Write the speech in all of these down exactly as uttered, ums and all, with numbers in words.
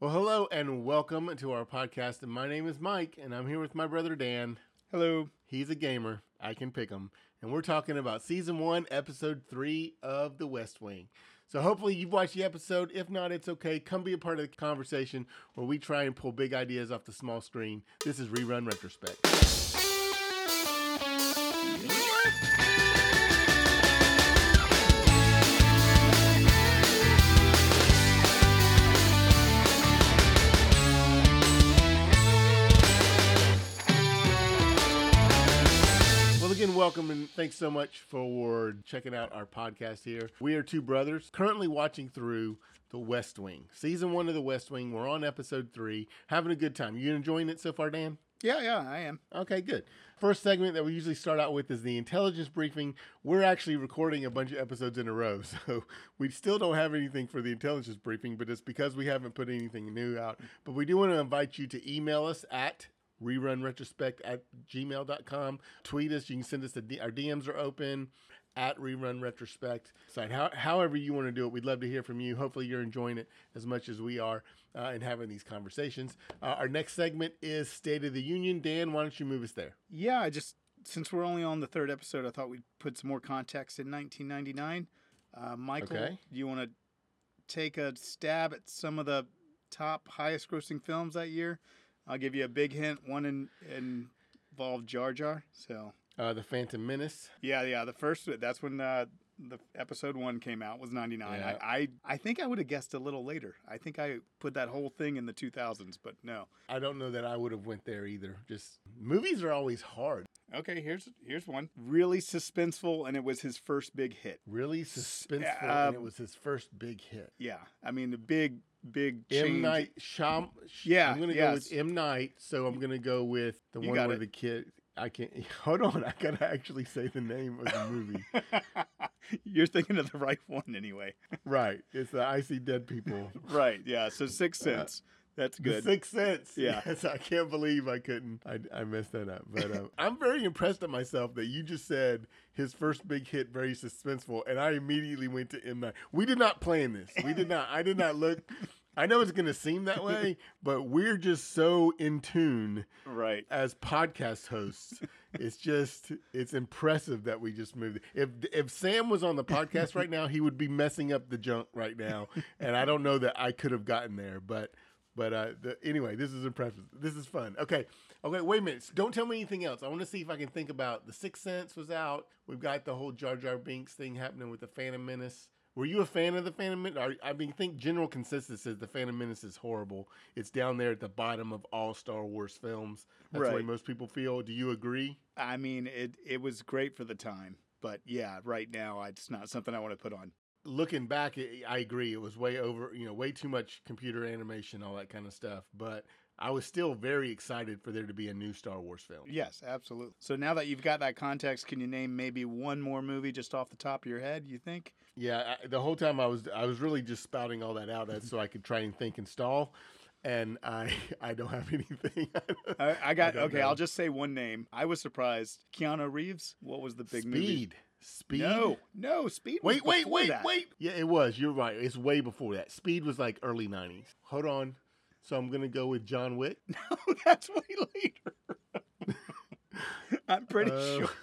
Well, hello and welcome to our podcast. And my name is Mike, and I'm here with my brother Dan. Hello. He's a gamer. I can pick him. And we're talking about season one, episode three of The West Wing. So hopefully you've watched the episode. If not, it's okay. Come be a part of the conversation where we try and pull big ideas off the small screen. This is Rerun Retrospect. Again, welcome and thanks so much for checking out our podcast here. We are two brothers currently watching through The West Wing. Season one of The West Wing. We're on episode three. Having a good time. You enjoying it so far, Dan? Yeah, yeah, I am. Okay, good. First segment that we usually start out with is the intelligence briefing. We're actually recording a bunch of episodes in a row, so we still don't have anything for the intelligence briefing, but it's because we haven't put anything new out. But we do want to invite you to email us at rerunretrospect at gmail dot com. Tweet us. You can send us the D- our D Ms are open at rerunretrospect site. How, however you want to do it, we'd love to hear from you. Hopefully you're enjoying it as much as we are uh, and having these conversations. Uh, our next segment is State of the Union. Dan, why don't you move us there? Yeah, I just, since we're only on the third episode, I thought we'd put some more context in nineteen ninety-nine. Uh, Michael, Okay. do you want to take a stab at some of the top highest grossing films that year? I'll give you a big hint. One in, in involved Jar Jar. So Uh, the Phantom Menace. yeah, yeah. The first, that's when uh, the episode one came out, was ninety-nine. Yeah. I, I, I think I would have guessed a little later. I think I put that whole thing in the two thousands, but no. I don't know that I would have went there either. Just movies are always hard. Okay, here's here's one. Really suspenseful, and it was his first big hit. Really suspenseful, Uh, and it was his first big hit. Yeah, I mean the big big change. M. Night Shyam. Yeah, I'm gonna yes. go with M. Night. So I'm gonna go with the You one got where it. the kid. I can't. Hold on. I gotta actually say the name of the movie. You're thinking of the right one anyway. Right. It's the I See Dead People. Right. Yeah. So Sixth Sense. That's The good. Sixth Sense. Yeah. Yes, I can't believe I couldn't. I, I messed that up. But um, I'm very impressed at myself that you just said his first big hit, very suspenseful, and I immediately went to M. Night. We did not plan this. We did not. I did not look. I know it's going to seem that way, but we're just so in tune Right. as podcast hosts. It's just, it's impressive that we just moved. If if Sam was on the podcast right now, he would be messing up the junk right now, and I don't know that I could have gotten there. But but uh, the, anyway, this is impressive. This is fun. Okay, okay. Wait a minute. Don't tell me anything else. I want to see if I can think about the Sixth Sense was out. We've got the whole Jar Jar Binks thing happening with the Phantom Menace. Were you a fan of the Phantom Menace? I mean, I think general consensus is the Phantom Menace is horrible. It's down there at the bottom of all Star Wars films. That's the way Right. most people feel. Do you agree? I mean, it it was great for the time, but yeah, right now it's not something I want to put on. Looking back, I I agree. It was way over, you know, way too much computer animation, all that kind of stuff. But I was still very excited for there to be a new Star Wars film. Yes, absolutely. So now that you've got that context, can you name maybe one more movie just off the top of your head, you think? Yeah, I, the whole time I was I was really just spouting all that out so I could try and think and stall. And I I don't have anything. I, I got, don't okay, know. I'll just say one name. I was surprised. Keanu Reeves, what was the big movie? Speed. Speed. No, no, Speed was Wait, wait, before wait, that. wait. Yeah, it was. You're right. It's way before that. Speed was like early nineties. Hold on. So I'm going to go with John Wick. No, that's way later. I'm pretty Uh, sure.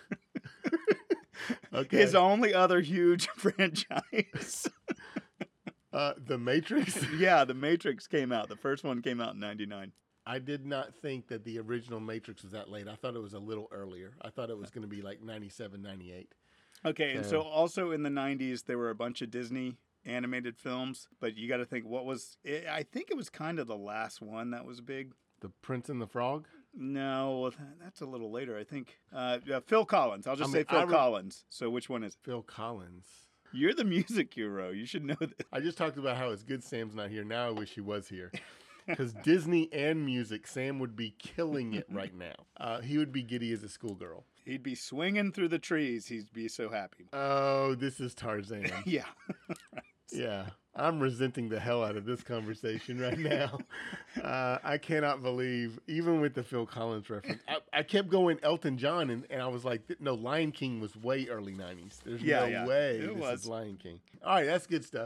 Okay. His only other huge franchise. Uh, The Matrix. Yeah, The Matrix came out. The first one came out in ninety-nine. I did not think that the original Matrix was that late. I thought it was a little earlier. I thought it was going to be like ninety-seven, ninety-eight. Okay, and So- so also in the nineties, there were a bunch of Disney animated films, but you got to think what was, it, I think it was kind of the last one that was big. The Prince and the Frog. No, that's a little later, I think. Uh, yeah, Phil Collins. I'll just I say mean, Phil I re- Collins. So which one is it? Phil Collins. You're the music hero. You should know this. I just talked about how it's good Sam's not here. Now I wish he was here. Because Disney and music, Sam would be killing it right now. Uh, he would be giddy as a schoolgirl. He'd be swinging through the trees. He'd be so happy. Oh, this is Tarzan. Yeah. Yeah, I'm resenting the hell out of this conversation right now. Uh, I cannot believe, even with the Phil Collins reference, I, I kept going Elton John, and, and I was like, no, Lion King was way early nineties. There's Yeah, no yeah, way it this was. is Lion King. All right, that's good stuff.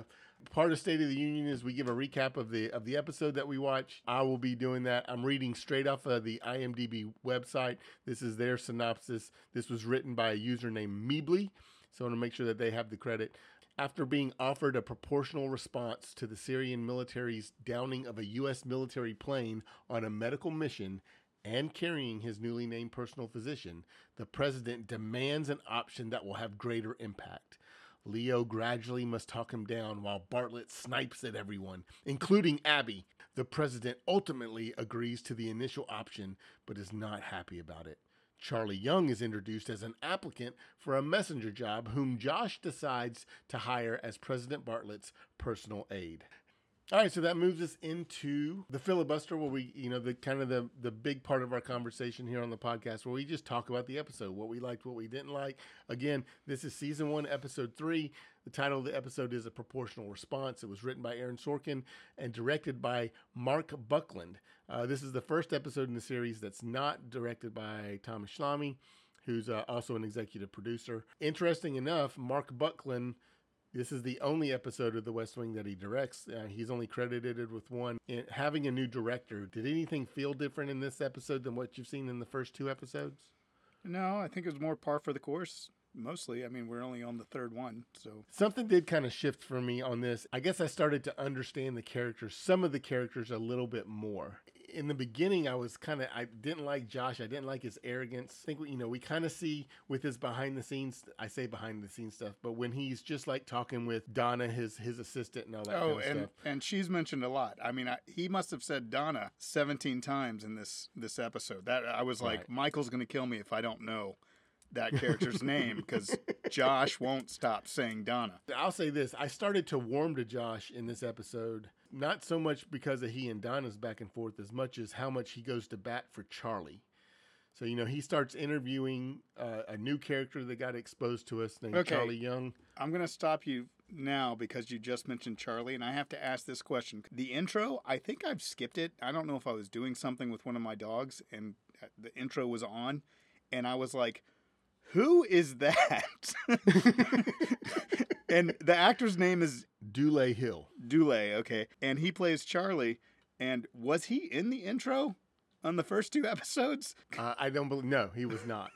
Part of State of the Union is we give a recap of the of the episode that we watched. I will be doing that. I'm reading straight off of the I M D B website. This is their synopsis. This was written by a user named Meebly, so I want to make sure that they have the credit. After being offered a proportional response to the Syrian military's downing of a U S military plane on a medical mission and carrying his newly named personal physician, the president demands an option that will have greater impact. Leo gradually must talk him down while Bartlett snipes at everyone, including Abby. The president ultimately agrees to the initial option, but is not happy about it. Charlie Young is introduced as an applicant for a messenger job whom Josh decides to hire as President Bartlett's personal aide. All right, so that moves us into the filibuster, where we, you know, the kind of the, the big part of our conversation here on the podcast, where we just talk about the episode, what we liked, what we didn't like. Again, this is season one, episode three. The title of the episode is A Proportional Response. It was written by Aaron Sorkin and directed by Mark Buckland. Uh, this is the first episode in the series that's not directed by Thomas Schlamme, who's uh, also an executive producer. Interesting enough, Mark Buckland, this is the only episode of The West Wing that he directs. Uh, he's only credited with one. In having a new director, did anything feel different in this episode than what you've seen in the first two episodes? No, I think it was more par for the course. Mostly. I mean, we're only on the third one, so. Something did kind of shift for me on this. I guess I started to understand the characters, some of the characters a little bit more. In the beginning, I was kind of, I didn't like Josh. I didn't like his arrogance. I think, you know, we kind of see with his behind the scenes, I say behind the scenes stuff, but when he's just like talking with Donna, his his assistant and all that oh, kind of and, stuff. and she's mentioned a lot. I mean, I, he must have said Donna seventeen times in this, this episode. That I was like, Right. Michael's going to kill me if I don't know that character's name, because Josh won't stop saying Donna. I'll say this. I started to warm to Josh in this episode, not so much because of he and Donna's back and forth as much as how much he goes to bat for Charlie. So, you know, he starts interviewing uh, a new character that got exposed to us named Okay. Charlie Young. I'm going to stop you now because you just mentioned Charlie, and I have to ask this question. The intro, I think I've skipped it. I don't know if I was doing something with one of my dogs, and the intro was on, and I was like, who is that? And the actor's name is Dule Hill. Dule, okay. And he plays Charlie. And was he in the intro on the first two episodes? Uh, I don't believe, no, he was not.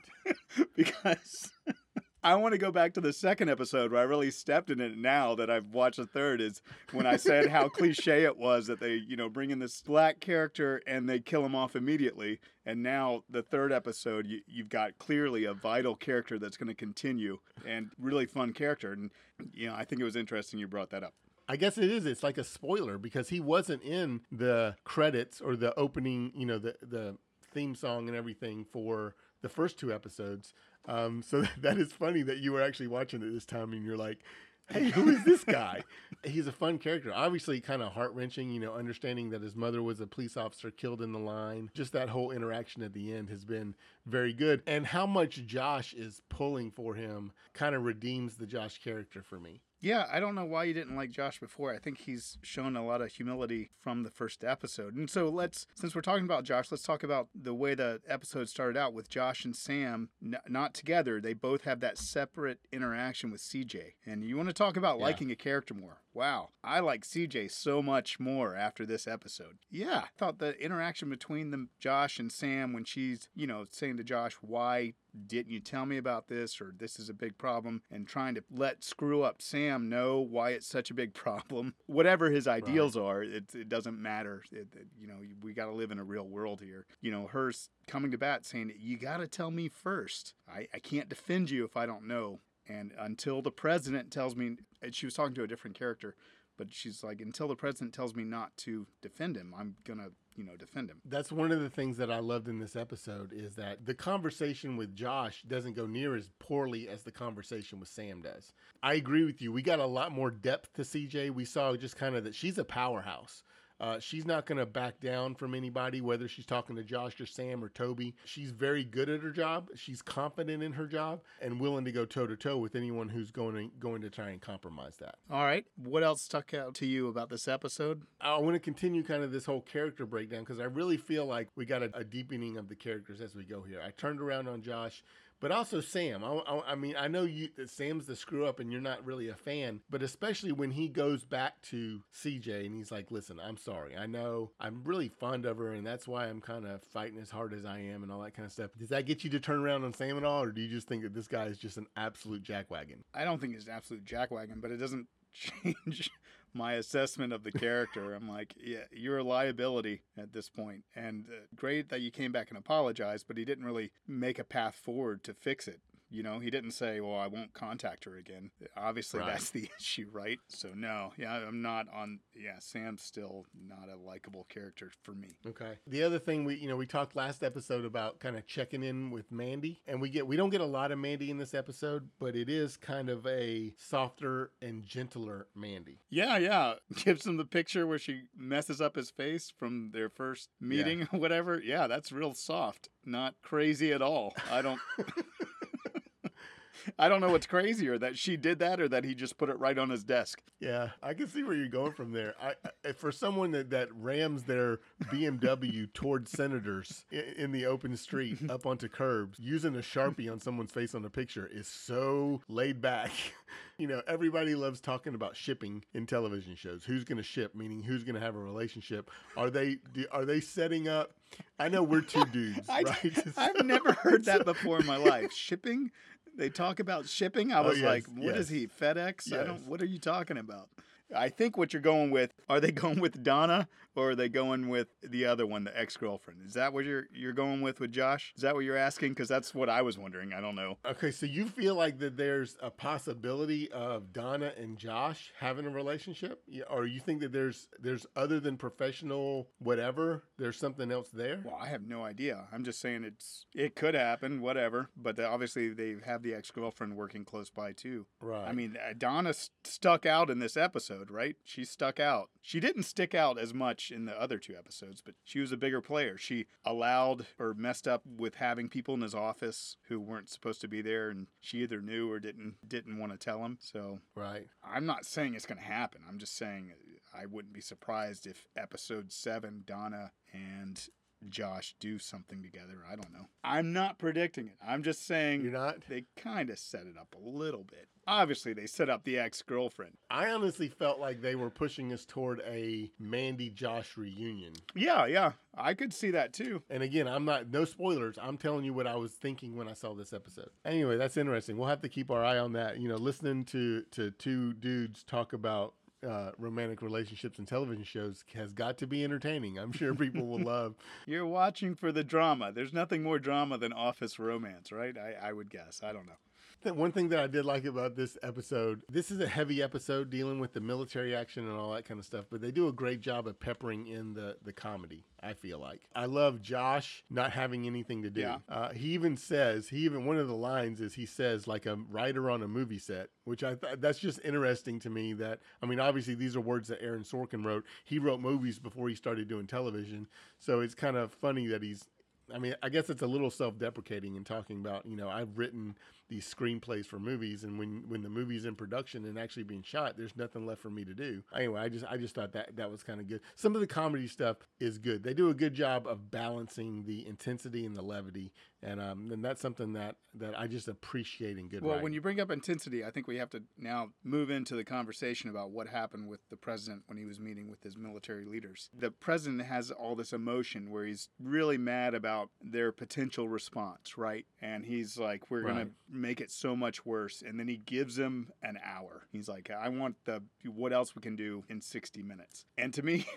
Because I want to go back to the second episode where I really stepped in it now that I've watched the third, is when I said how cliche it was that they, you know, bring in this black character and they kill him off immediately. And now the third episode, you, you've got clearly a vital character that's going to continue, and really fun character. And, you know, I think it was interesting you brought that up. I guess it is. It's like a spoiler because he wasn't in the credits or the opening, you know, the, the theme song and everything for the first two episodes. Um, so that is funny that you were actually watching it this time and you're like, hey, who is this guy? He's a fun character. Obviously kind of heart-wrenching, you know, understanding that his mother was a police officer killed in the line. Just that whole interaction at the end has been very good. And how much Josh is pulling for him kind of redeems the Josh character for me. Yeah, I don't know why you didn't like Josh before. I think he's shown a lot of humility from the first episode. And so let's, since we're talking about Josh, let's talk about the way the episode started out with Josh and Sam n- not together. They both have that separate interaction with C J. And you want to talk about Yeah. liking a character more. Wow, I like C J so much more after this episode. Yeah, I thought the interaction between them, Josh and Sam, when she's, you know, saying to Josh, why didn't you tell me about this, or this is a big problem, and trying to let screw up Sam know why it's such a big problem. Whatever his ideals right. are, it, it doesn't matter. It, it, you know, we got to live in a real world here. You know, her coming to bat saying, you got to tell me first. I, I can't defend you if I don't know. And until the president tells me, and she was talking to a different character, but she's like, until the president tells me not to defend him, I'm going to, you know, defend him. That's one of the things that I loved in this episode is that the conversation with Josh doesn't go near as poorly as the conversation with Sam does. I agree with you. We got a lot more depth to C J. We saw just kind of that she's a powerhouse. Uh, she's not going to back down from anybody, whether she's talking to Josh or Sam or Toby. She's very good at her job. She's confident in her job and willing to go toe-to-toe with anyone who's going to, going to try and compromise that. All right. What else stuck out to you about this episode? I want to continue kind of this whole character breakdown because I really feel like we got a, a deepening of the characters as we go here. I turned around on Josh, But also Sam. I, I, I mean, I know you that Sam's the screw up and you're not really a fan, but especially when he goes back to C J and he's like, listen, I'm sorry. I know I'm really fond of her and that's why I'm kind of fighting as hard as I am and all that kind of stuff. Does that get you to turn around on Sam at all? Or do you just think that this guy is just an absolute jackwagon? I don't think he's an absolute jackwagon, but it doesn't change my assessment of the character. I'm like, yeah, you're a liability at this point. And uh, great that you came back and apologized, but he didn't really make a path forward to fix it. You know, he didn't say, well, I won't contact her again. Obviously, Right. That's the issue, right? So, no, yeah, I'm not on, yeah, Sam's still not a likable character for me. Okay. The other thing we, you know, we talked last episode about kind of checking in with Mandy, and we get, we don't get a lot of Mandy in this episode, but it is kind of a softer and gentler Mandy. Yeah, yeah. Gives him the picture where she messes up his face from their first meeting or whatever. Yeah, that's real soft. Not crazy at all. I don't... I don't know what's crazier, that she did that or that he just put it right on his desk. Yeah, I can see where you're going from there. I, I for someone that, that rams their B M W towards senators in, in the open street up onto curbs, using a Sharpie on someone's face on a picture is so laid back. You know, everybody loves talking about shipping in television shows. Who's going to ship, meaning who's going to have a relationship? Are they do, are they setting up? I know we're two dudes, I, right? I've never heard that before in my life. Shipping? They talk about shipping? I Oh, was yes, like, what yes. is he, FedEx? I Yes. don't. What are you talking about? I think what you're going with, are they going with Donna or are they going with the other one, the ex-girlfriend? Is that what you're you're going with with Josh? Is that what you're asking? Because that's what I was wondering. I don't know. Okay, so you feel like that there's a possibility of Donna and Josh having a relationship, Yeah, or you think that there's there's other than professional whatever, there's something else there? Well, I have no idea. I'm just saying it's it could happen, whatever. But they, obviously they have the ex-girlfriend working close by too. Right. I mean, uh, Donna st- stuck out in this episode, right? She stuck out. She didn't stick out as much in the other two episodes, but she was a bigger player. She allowed or messed up with having people in his office who weren't supposed to be there, and she either knew or didn't didn't want to tell him. So right. I'm not saying it's going to happen. I'm just saying I wouldn't be surprised if episode seven, Donna and Josh do something together. I don't know. I'm not predicting it. I'm just saying You're not? they kind of set it up a little bit. Obviously, they set up the ex-girlfriend. I honestly felt like they were pushing us toward a Mandy Josh reunion. Yeah, yeah. I could see that too. And again, I'm not, no spoilers. I'm telling you what I was thinking when I saw this episode. Anyway, that's interesting. We'll have to keep our eye on that. You know, listening to, to two dudes talk about uh, romantic relationships and television shows has got to be entertaining. I'm sure people will love. You're watching for the drama. There's nothing more drama than office romance, right? I, I would guess. I don't know. The one thing that I did like about this episode, this is a heavy episode dealing with the military action and all that kind of stuff, but they do a great job of peppering in the, the comedy, I feel like. I love Josh not having anything to do. Yeah. Uh, he even says, he even, one of the lines is he says, like a writer on a movie set, which I th- that's just interesting to me that, I mean, obviously these are words that Aaron Sorkin wrote. He wrote movies before he started doing television. So it's kind of funny that he's, I mean, I guess it's a little self-deprecating in talking about, you know, I've written these screenplays for movies, and when when the movie's in production and actually being shot, there's nothing left for me to do. Anyway, I just I just thought that that was kind of good. Some of the comedy stuff is good. They do a good job of balancing the intensity and the levity, and um, and that's something that that I just appreciate in good Well, writing. when you bring up intensity, I think we have to now move into the conversation about what happened with the president when he was meeting with his military leaders. The president has all this emotion where he's really mad about their potential response, right? And he's like, we're going Right. to make it so much worse. And then he gives him an hour. He's like, I want the what else we can do in sixty minutes. And to me,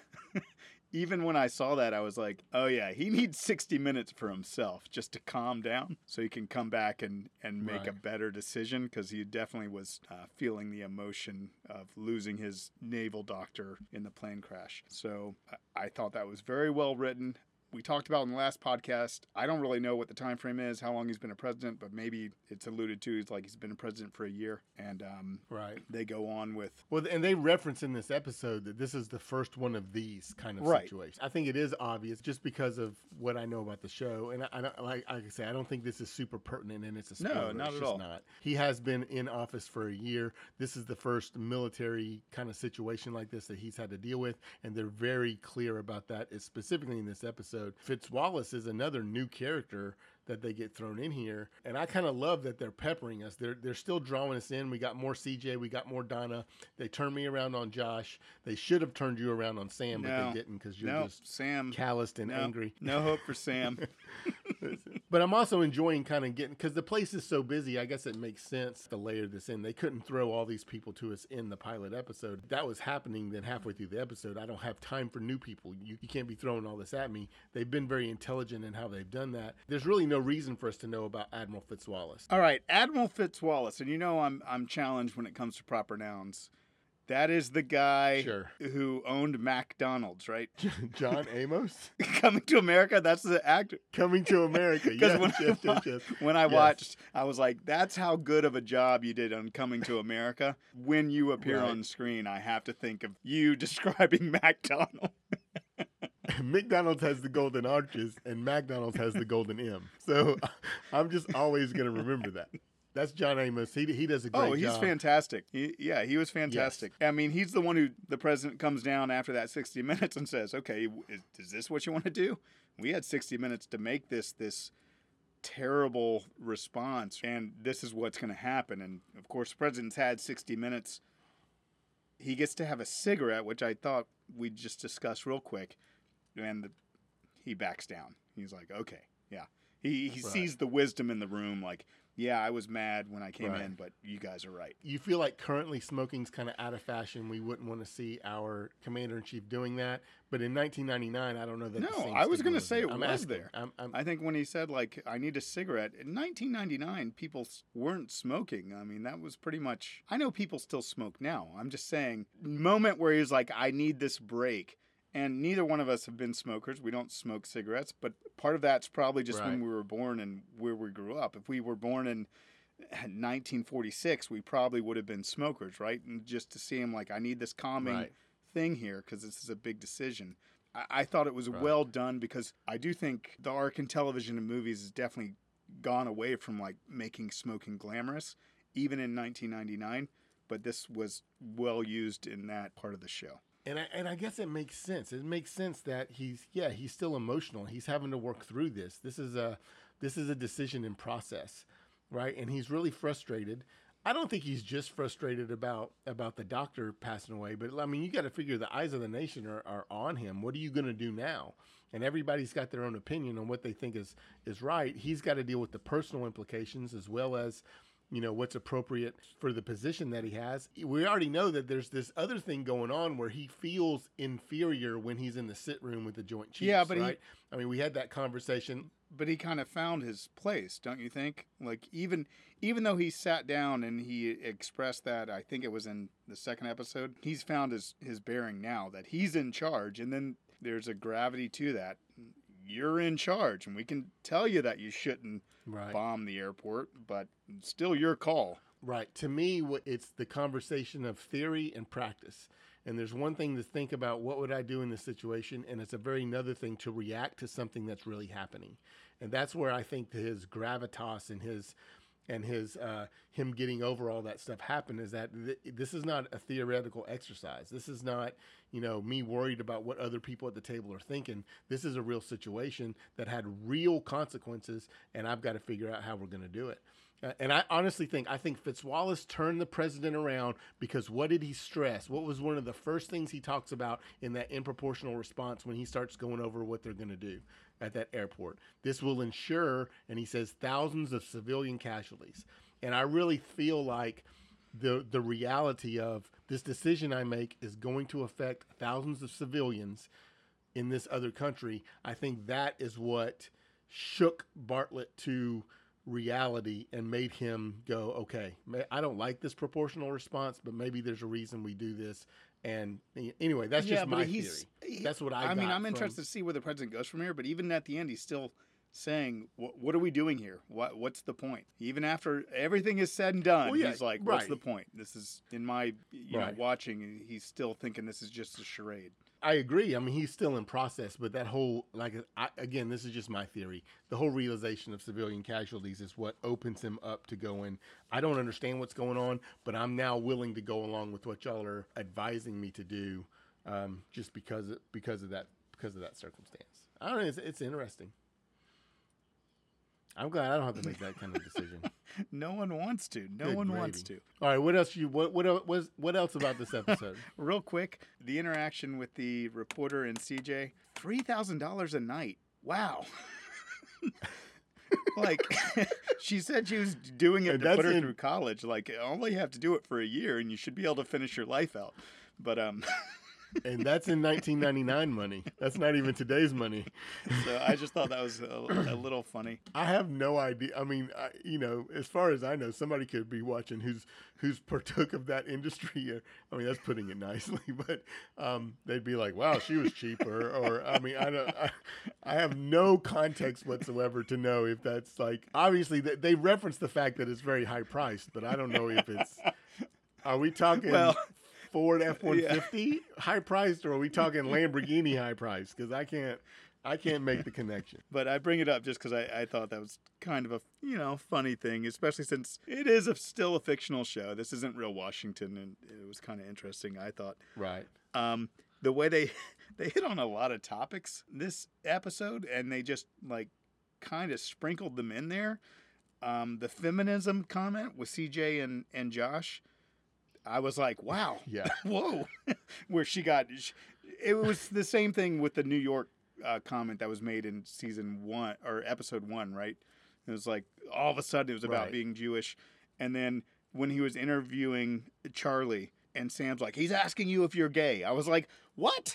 even when I saw that, I was like, oh yeah, he needs sixty minutes for himself just to calm down so he can come back and, and make Right. a better decision, because he definitely was uh, feeling the emotion of losing his naval doctor in the plane crash. So I, I thought that was very well written. We talked about in the last podcast, I don't really know what the time frame is, how long he's been a president, but maybe it's alluded to. It's like he's been a president for a year. And um, right. they go on with... Well, and they reference in this episode that this is the first one of these kind of Right. situations. I think it is obvious just because of what I know about the show. And I, I don't- like, like I say, I don't think this is super pertinent and it's a No, spoiler. not It's at just all. not. He has been in office for a year. This is the first military kind of situation like this that he's had to deal with. And they're very clear about that, is specifically in this episode. Fitzwallace is another new character that they get thrown in here. And I kind of love that they're peppering us. They're they're still drawing us in. We got more C J. We got more Donna. They turned me around on Josh. They should have turned you around on Sam, No. but they didn't because you're No, just Sam. calloused and No, angry. no hope for Sam. But I'm also enjoying kind of getting, because the place is so busy, I guess it makes sense to layer this in. They couldn't throw all these people to us in the pilot episode. That was happening then halfway through the episode. I don't have time for new people. You, you can't be throwing all this at me. They've been very intelligent in how they've done that. There's really no reason for us to know about Admiral Fitzwallace. All right, Admiral Fitzwallace, and you know I'm I'm challenged when it comes to proper nouns. That is the guy Sure. who owned McDonald's, right? John Amos? Coming to America, that's the actor. Coming to America. Because Yes, when, yes, I, yes, yes. when I Yes. watched, I was like, that's how good of a job you did on Coming to America. When you appear Right. on screen, I have to think of you describing McDonald's. McDonald's has the golden arches and McDonald's has the golden M. So I'm just always going to remember that. That's John Amos. He he does a great job. Oh, he's fantastic. He, yeah, he was fantastic. I mean, he's the one who the president comes down after that sixty minutes and says, okay, is, is this what you want to do? We had sixty minutes to make this this terrible response, and this is what's going to happen. And, of course, the president's had sixty minutes. He gets to have a cigarette, which I thought we'd just discuss real quick, and the, he backs down. He's like, okay, yeah. He, he Right. sees the wisdom in the room, like, yeah, I was mad when I came Right. in, but you guys are right. You feel like currently smoking's kind of out of fashion. We wouldn't want to see our commander-in-chief doing that. But in nineteen ninety-nine, I don't know that No, the same I was stigma gonna say there. it I'm was asking. there. I'm, I'm, I think when he said, like, I need a cigarette, in nineteen ninety-nine, people s- weren't smoking. I mean, that was pretty much, I know people still smoke now. I'm just saying, moment where he's like, I need this break. And neither one of us have been smokers. We don't smoke cigarettes, but part of that's probably just when Right. we were born and where we grew up. If we were born in nineteen forty-six, we probably would have been smokers, right? And just to see him like, I need this calming Right. thing here because this is a big decision. I, I thought it was Right. well done because I do think the arc in television and movies has definitely gone away from like making smoking glamorous, even in nineteen ninety-nine. But this was well used in that part of the show. And I, and I guess it makes sense. It makes sense that he's yeah he's still emotional. He's having to work through this. This is a this is a decision in process, right? And he's really frustrated. I don't think he's just frustrated about about the doctor passing away, but I mean you got to figure the eyes of the nation are, are on him. What are you going to do now? And everybody's got their own opinion on what they think is is right. He's got to deal with the personal implications as well as, you know, what's appropriate for the position that he has. We already know that there's this other thing going on where he feels inferior when he's in the sit room with the Joint Chiefs. Yeah, but he- right? I mean, we had that conversation. But he kind of found his place, don't you think? Like even even though he sat down and he expressed that, I think it was in the second episode, he's found his his bearing now that he's in charge, and then there's a gravity to that. You're in charge, and we can tell you that you shouldn't Right. bomb the airport, but it's still your call. Right. To me, what- it's the conversation of theory and practice. And there's one thing to think about, what would I do in this situation? And it's a very another thing to react to something that's really happening. And that's where I think his gravitas and his and his uh, him getting over all that stuff happen is that th- this is not a theoretical exercise. This is not, you know, me worried about what other people at the table are thinking. This is a real situation that had real consequences, and I've got to figure out how we're going to do it. Uh, and I honestly think, I think Fitzwallace turned the president around because what did he stress? What was one of the first things he talks about in that improportional response when he starts going over what they're going to do at that airport? This will ensure, and he says, thousands of civilian casualties. And I really feel like the the reality of this decision I make is going to affect thousands of civilians in this other country. I think that is what shook Bartlett to reality and made him go, okay, I don't like this proportional response, but maybe there's a reason we do this. And anyway, that's just my theory. That's what I I mean, got I'm from- interested to see where the president goes from here, but even at the end, he's still saying, what, what are we doing here? What What's the point? Even after everything is said and done, Well, yeah, he's like, what's right. the point? This is, in my, you Right. know, watching, he's still thinking this is just a charade. I agree. I mean, he's still in process, but that whole, like, I, again, this is just my theory. The whole realization of civilian casualties is what opens him up to going, I don't understand what's going on, but I'm now willing to go along with what y'all are advising me to do, um, just because of, because of that because of that circumstance. I don't know. It's, it's interesting. I'm glad I don't have to make that kind of decision. No one wants to. No Good one gravy. wants to. All right, what else you what what el- was what else about this episode? Real quick, the interaction with the reporter and C J, three thousand dollars a night. Wow. Like, she said she was doing it And to put that's her in- through college. Like, you only have to do it for a year and you should be able to finish your life out. But, um... And that's in nineteen ninety-nine money. That's not even today's money. So I just thought that was a, a little funny. I have no idea. I mean, I, you know, as far as I know, somebody could be watching who's who's partook of that industry. I mean, that's putting it nicely, but um, they'd be like, "Wow, she was cheaper," or I mean, I don't. I, I have no context whatsoever to know if that's like. Obviously, they, they reference the fact that it's very high priced, but I don't know if it's. Are we talking? Well, Ford F one fifty high priced, or are we talking Lamborghini high priced? Because I can't, I can't make the connection. But I bring it up just because I, I thought that was kind of a, you know, funny thing, especially since it is a, still a fictional show. This isn't real Washington, and it was kind of interesting, I thought. Right. Um, the way they they hit on a lot of topics this episode, and they just like kind of sprinkled them in there. Um, the feminism comment with C J and and Josh, I was like, wow, Yeah. whoa, where she got. It was the same thing with the New York uh, comment that was made in season one or episode one, right? It was like all of a sudden it was about Right. being Jewish, and then when he was interviewing Charlie. And Sam's like, he's asking you if you're gay. I was like, what?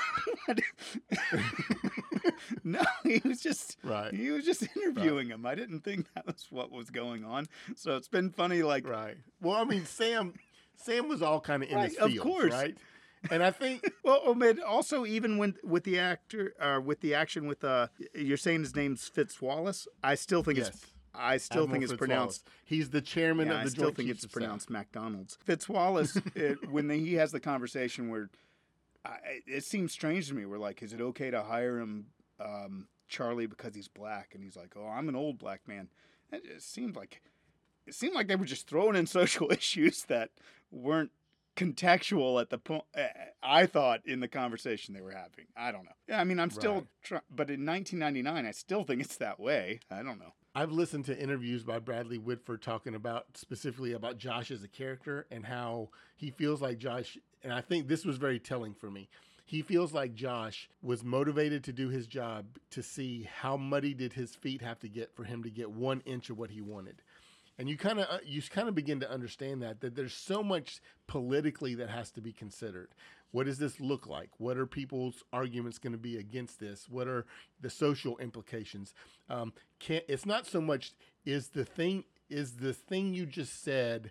No, he was just Right. he was just interviewing him. I didn't think that was what was going on. So it's been funny, like, Right. Well, I mean, Sam, Sam was all kind of in Right, his of feels, course. right? And I think, well, Omid, also even when with the actor, uh, with the action with uh, you're saying his name's Fitzwallace. I still think it's yes, I still think Admiral it's Fitzwallace. pronounced. He's the chairman Yeah, of I the still Joint think Chiefs it's of Staff. pronounced McDonald's. Fitzwallace, it, when the, he has the conversation where I, it seems strange to me. We're like, is it okay to hire him, um, Charlie, because he's black? And he's like, oh, I'm an old black man. It, it seemed like it seemed like they were just throwing in social issues that weren't contextual at the point. I thought in the conversation they were having. I don't know. Yeah, I mean, I'm still, Right. try- but in nineteen ninety-nine, I still think it's that way. I don't know. I've listened to interviews by Bradley Whitford talking about specifically about Josh as a character and how he feels like Josh, and I think this was very telling for me. He feels like Josh was motivated to do his job to see how muddy did his feet have to get for him to get one inch of what he wanted. And you kind of you kind of begin to understand that that there's so much politically that has to be considered. What does this look like? What are people's arguments going to be against this? What are the social implications? Um, can it's not so much is the thing is the thing you just said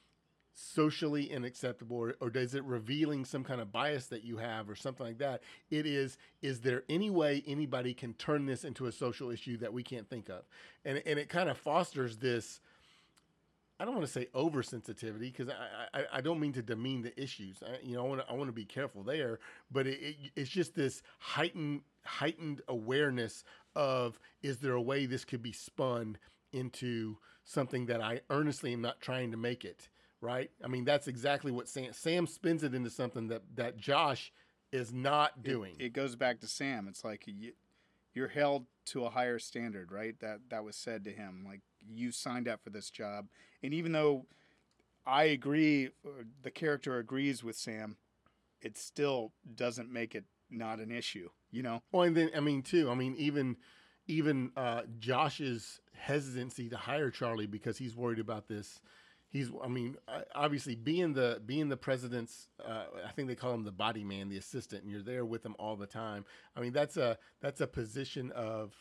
socially unacceptable, or, or is it revealing some kind of bias that you have or something like that? It is, is there any way anybody can turn this into a social issue that we can't think of? And, and it kind of fosters this, I don't want to say oversensitivity because I, I I don't mean to demean the issues. I, you know, I want to I want to be careful there, but it, it, it's just this heightened heightened awareness of, is there a way this could be spun into something that I earnestly am not trying to make it, right? I mean, that's exactly what Sam Sam spins it into something that that Josh is not doing. It, it goes back to Sam. It's like you, you're held to a higher standard, right? That that was said to him. Like, you signed up for this job, and even though I agree, uh, the character agrees with Sam, it still doesn't make it not an issue. You know? Well, and then I mean too. I mean even even uh, Josh's hesitancy to hire Charlie because he's worried about this. He's, I mean, obviously being the being the president's, uh, I think they call him the body man, the assistant, and you're there with him all the time. I mean, that's a that's a position of,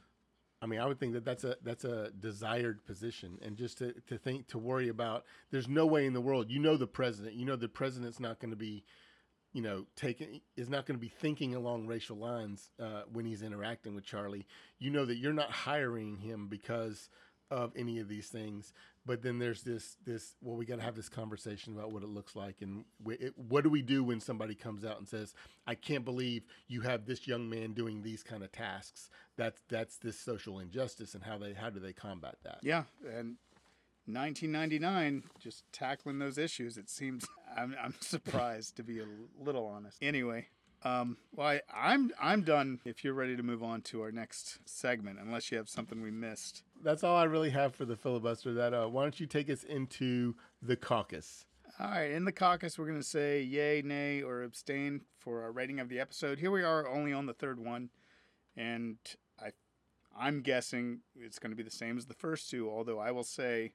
I mean, I would think that that's a that's a desired position, and just to, to think to worry about, there's no way in the world, you know, the president, you know, the president's not going to be, you know, taking is not going to be thinking along racial lines uh, when he's interacting with Charlie. You know that you're not hiring him because of any of these things. But then there's this, this, well, we got to have this conversation about what it looks like. And we, it, what do we do when somebody comes out and says, I can't believe you have this young man doing these kind of tasks. That's, that's this social injustice, and how they, how do they combat that? Yeah. And nineteen ninety-nine, just tackling those issues. It seems, I'm, I'm surprised, to be a little honest. Anyway, Um, well, I, I'm I'm done. If you're ready to move on to our next segment, unless you have something we missed. That's all I really have for the filibuster. That uh, why don't you take us into the caucus? All right, in the caucus, we're going to say yay, nay, or abstain for our rating of the episode. Here we are, only on the third one, and I, I'm guessing it's going to be the same as the first two. Although I will say,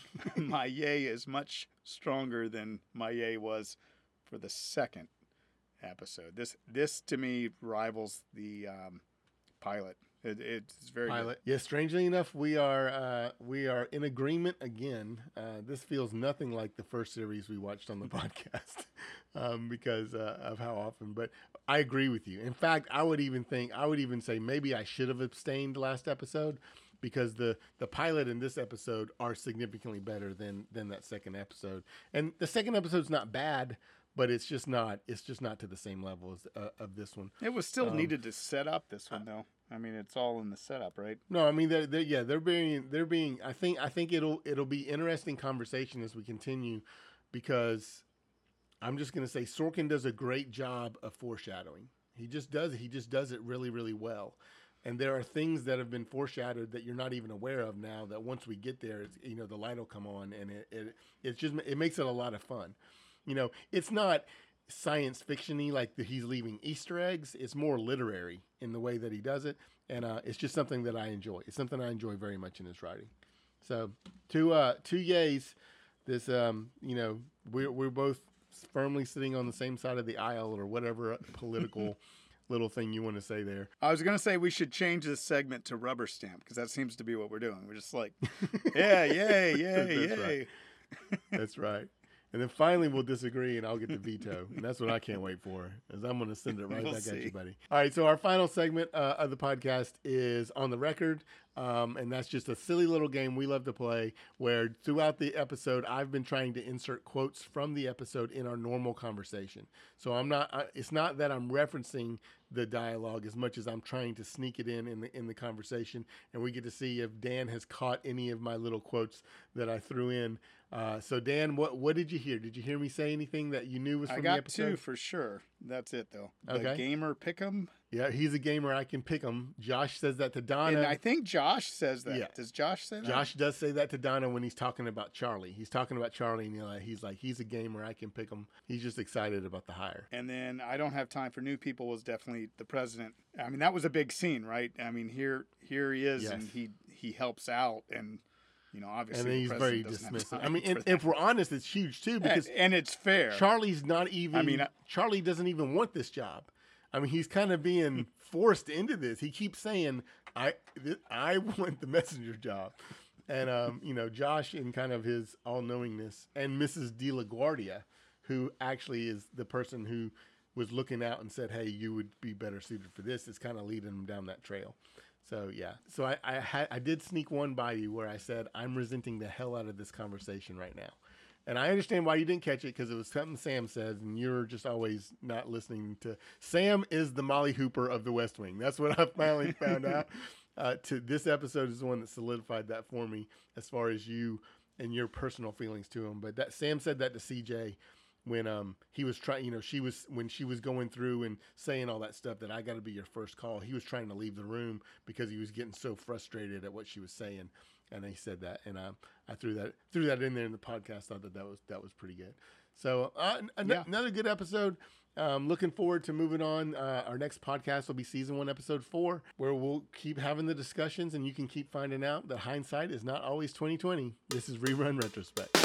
my yay is much stronger than my yay was for the second episode. This this to me rivals the um, pilot. It, it's very pilot. Good. Yeah, strangely enough, we are uh, we are in agreement again. Uh, this feels nothing like the first series we watched on the podcast um, because uh, of how often. But I agree with you. In fact, I would even think I would even say maybe I should have abstained last episode because the the pilot and this episode are significantly better than than that second episode. And the second episode's not bad. But it's just not. It's just not to the same level as uh, of this one. It was still um, needed to set up this one, though. I mean, it's all in the setup, right? No, I mean, they're, they're yeah, they're being they're being. I think I think it'll it'll be interesting conversation as we continue, because I'm just gonna say Sorkin does a great job of foreshadowing. He just does. He just does it really really well. And there are things that have been foreshadowed that you're not even aware of now. That once we get there, it's, you know, the light will come on, and it it it's just it makes it a lot of fun. You know, it's not science fiction-y like the, he's leaving Easter eggs. It's more literary in the way that he does it. And uh, it's just something that I enjoy. It's something I enjoy very much in his writing. So two uh, two yays. This, um, you know, we're, we're both firmly sitting on the same side of the aisle or whatever political little thing you want to say there. I was going to say we should change this segment to rubber stamp because that seems to be what we're doing. We're just like, yeah, yay, yay, That's yay. Right. That's right. And then finally we'll disagree and I'll get the veto. And that's what I can't wait for, is I'm going to send it right We'll back see. at you, buddy. All right, so our final segment uh, of the podcast is On the Record. Um, and that's just a silly little game we love to play where throughout the episode, I've been trying to insert quotes from the episode in our normal conversation. So I'm not, I, it's not that I'm referencing the dialogue as much as I'm trying to sneak it in in the, in the conversation. And we get to see if Dan has caught any of my little quotes that I threw in. Uh, so Dan, what, what did you hear? Did you hear me say anything that you knew was from I the got episode? two for sure. That's it, though. The Okay. gamer pick'em. Yeah, he's a gamer. I can pick him. Josh says that to Donna. And I think Josh says that. Yeah. Does Josh say that? Josh does say that to Donna when he's talking about Charlie. He's talking about Charlie, and you know, he's like, he's a gamer. I can pick him. He's just excited about the hire. And then I Don't Have Time for New People was definitely the president. I mean, that was a big scene, right? I mean, here here he is, Yes. and he he helps out, and you know, obviously, And then the he's president very doesn't have dismissive. time I mean, for and, that. if we're honest, it's huge too because and, and it's fair. Charlie's not even. I mean, I- Charlie doesn't even want this job. I mean, he's kind of being forced into this. He keeps saying, "I, th- I want the messenger job," and um, you know, Josh, in kind of his all-knowingness, and Missus De La Guardia, who actually is the person who was looking out and said, "Hey, you would be better suited for this," is kind of leading him down that trail. So yeah, so I I, had, I did sneak one by you where I said I'm resenting the hell out of this conversation right now. And I understand why you didn't catch it because it was something Sam says, and you're just always not listening to. Sam is the Molly Hooper of the West Wing. That's what I finally found out. Uh, to this episode is the one that solidified that for me as far as you and your personal feelings to him. But that Sam said that to C J when um he was trying, you know, she was when she was going through and saying all that stuff that I got to be your first call. He was trying to leave the room because he was getting so frustrated at what she was saying. And he said that, and um, I threw that threw that in there in the podcast. Thought that that was that was pretty good. So uh, an- Yeah. another good episode. Um, looking forward to moving on. Uh, our next podcast will be season one, episode four, where we'll keep having the discussions, and you can keep finding out that hindsight is not always twenty twenty. This is Rerun Retrospect.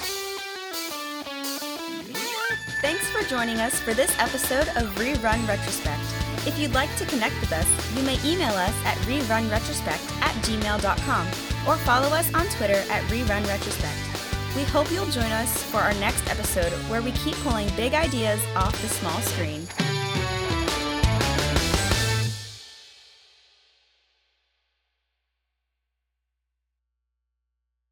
Thanks for joining us for this episode of Rerun Retrospect. If you'd like to connect with us, you may email us at rerunretrospect at gmail dot com or follow us on Twitter at Rerun Retrospect. We hope you'll join us for our next episode where we keep pulling big ideas off the small screen.